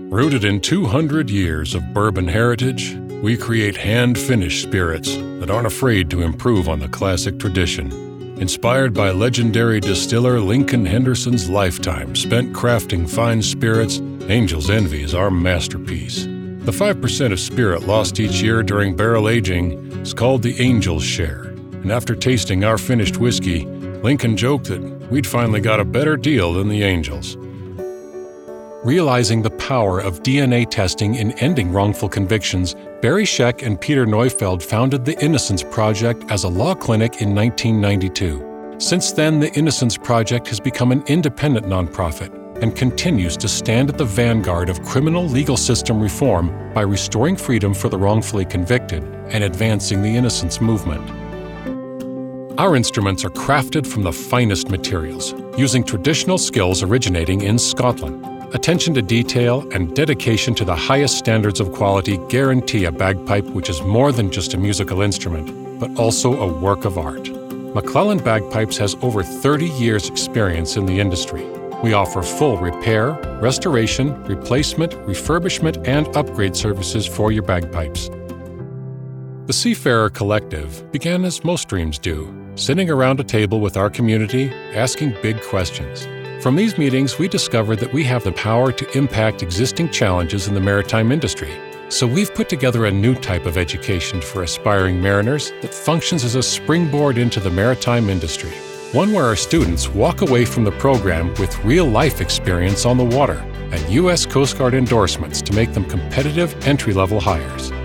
Rooted in 200 years of bourbon heritage, we create hand-finished spirits that aren't afraid to improve on the classic tradition. Inspired by legendary distiller Lincoln Henderson's lifetime spent crafting fine spirits, Angel's Envy is our masterpiece. The 5% of spirit lost each year during barrel aging is called the Angel's Share. And after tasting our finished whiskey, Lincoln joked that we'd finally got a better deal than the Angels. Realizing the power of DNA testing in ending wrongful convictions, Barry Scheck and Peter Neufeld founded the Innocence Project as a law clinic in 1992. Since then, the Innocence Project has become an independent nonprofit and continues to stand at the vanguard of criminal legal system reform by restoring freedom for the wrongfully convicted and advancing the innocence movement. Our instruments are crafted from the finest materials, using traditional skills originating in Scotland. Attention to detail and dedication to the highest standards of quality guarantee a bagpipe which is more than just a musical instrument, but also a work of art. McClellan Bagpipes has over 30 years' experience in the industry. We offer full repair, restoration, replacement, refurbishment, and upgrade services for your bagpipes. The Seafarer Collective began as most dreams do, sitting around a table with our community, asking big questions. From these meetings, we discovered that we have the power to impact existing challenges in the maritime industry. So we've put together a new type of education for aspiring mariners that functions as a springboard into the maritime industry. One where our students walk away from the program with real-life experience on the water and U.S. Coast Guard endorsements to make them competitive entry-level hires.